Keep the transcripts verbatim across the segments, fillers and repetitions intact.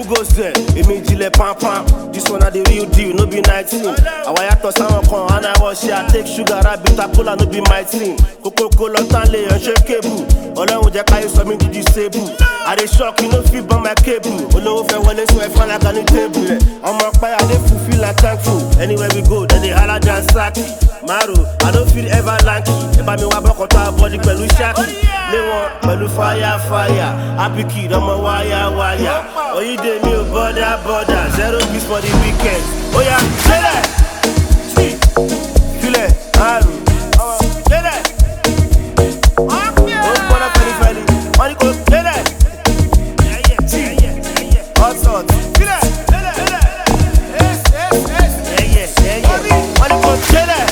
goes there, immediately pam pam. This one are the real deal, no be nineteen. I wire to someone come and I wash I take sugar, I bitter cola, no be my team. Coco cola, Stanley, and shakable. All I want to carry something to disable. I dey shock, you know, feel by my cable. All over when it's my fan, I got the table. I'm a fire, they fulfill like thankful. Anywhere we go, then they holla dance saki. Maru, I don't feel ever lanky. If I me walk out of body, pẹ̀lú shaki. They want pẹ̀lú fire, fire. Happy kid, I'm a wire, wire. Oh, you did me a border, border. Zero peace for the weekend. Oh yeah, say that. See, feel it, Maru. Say that. Oh, for the penny, penny. Money go, say that. See, hot sauce. Feel it, feel it, feel it. Yes, yes, yes. Yeah, yeah, yeah, yeah. Money go, say that.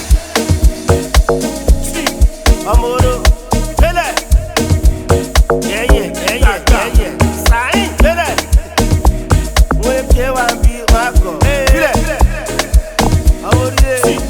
See, I'm on it. Say that. Yeah, yeah, yeah, yeah, yeah, yeah. Sign, say that. When you want to be my girl. Feel it, feel it. I'm on it.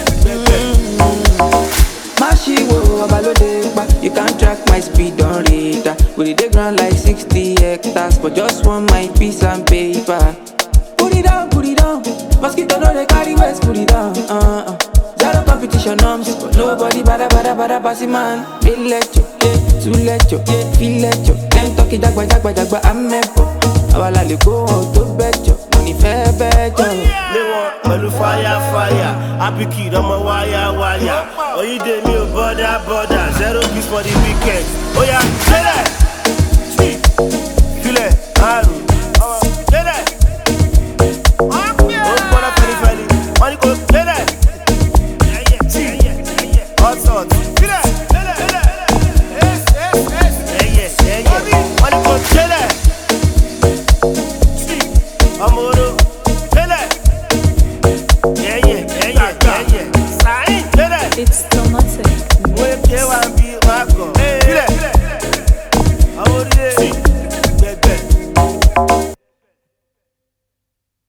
You can't track my speed on radar. We dey ground like sixty hectares, but just want my piece and paper. Put it down, put it down. Mosquito no dey carry west, put it down. Uh uh. Zero competition norms, but nobody bada bada bada passy man. They let you, yeah, to let you, yeah, feel let you. Them talking jagba jagba jagba, I'm mepo. Awala le go out to bet you, money fair bet you. They want pẹ̀lú fire, fire. Happy kid, I'm a wire, wire. Oh, you did me a border, border. Zero peace for the weekend. Oh yeah, say that. See, feel it, Maru. Say that. Oh, for the penny, penny. Money go, say that. See, hot sauce. Feel it, feel it, feel it. Yes, yes, yes. Yeah, yeah, yeah, yeah. Money go, say that. See, I'm on it. Say that. Yeah, yeah, yeah, yeah, yeah, yeah. Sign, say that. It's Tomatic. When you